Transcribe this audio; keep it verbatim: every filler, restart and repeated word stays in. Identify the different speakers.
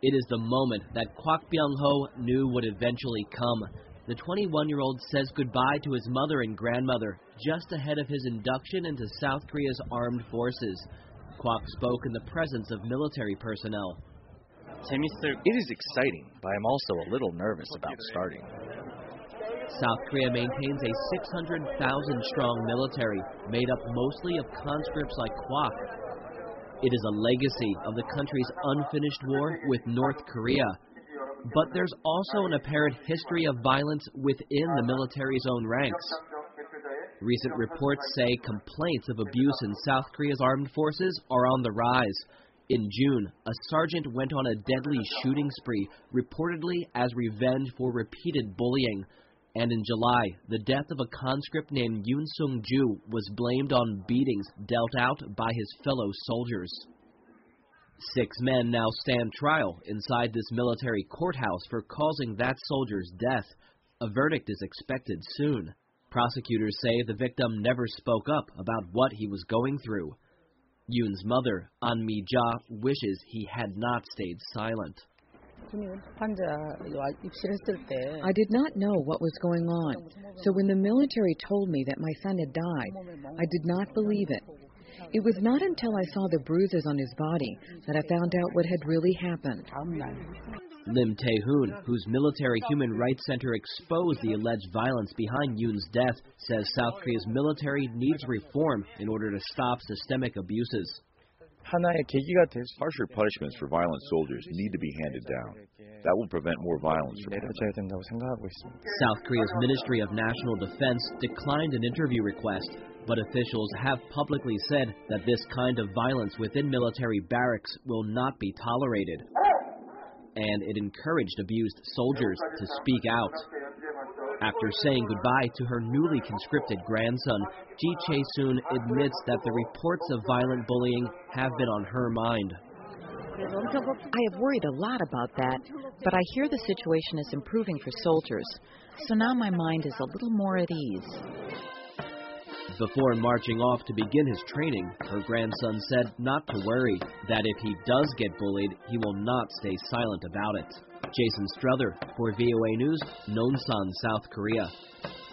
Speaker 1: It is the moment that Kwak Byung-ho knew would eventually come. The twenty-one-year-old says goodbye to his mother and grandmother just ahead of his induction into South Korea's armed forces. Kwak spoke in the presence of military personnel.
Speaker 2: It is exciting, but I'm also a little nervous about starting.
Speaker 1: South Korea maintains a six hundred thousand strong military made up mostly of conscripts like Kwak. It is a legacy of the country's unfinished war with North Korea. But there's also an apparent history of violence within the military's own ranks. Recent reports say complaints of abuse in South Korea's armed forces are on the rise. In June, a sergeant went on a deadly shooting spree, reportedly as revenge for repeated bullying. And in July, the death of a conscript named Yoon Sung-ju was blamed on beatings dealt out by his fellow soldiers. Six men now stand trial inside this military courthouse for causing that soldier's death. A verdict is expected soon. Prosecutors say the victim never spoke up about what he was going through. Yoon's mother, An Mi-ja, wishes he had not stayed silent.
Speaker 3: I did not know what was going on, so when the military told me that my son had died, I did not believe it. It was not until I saw the bruises on his body that I found out what had really happened.
Speaker 1: Lim Tae-hoon, whose Military Human Rights Center exposed the alleged violence behind Yoon's death, says South Korea's military needs reform in order to stop systemic abuses.
Speaker 4: Harsher punishments for violent soldiers need to be handed down. That will prevent more violence from happening.
Speaker 1: South Korea's Ministry of National Defense declined an interview request, but officials have publicly said that this kind of violence within military barracks will not be tolerated. And it encouraged abused soldiers to speak out. After saying goodbye to her newly conscripted grandson, Ji Chae-soon admits that the reports of violent bullying have been on her mind.
Speaker 5: I have worried a lot about that, but I hear the situation is improving for soldiers, so now my mind is a little more at ease.
Speaker 1: Before marching off to begin his training, her grandson said not to worry, that if he does get bullied, he will not stay silent about it. Jason Struther for V O A News, Nonsan, South Korea.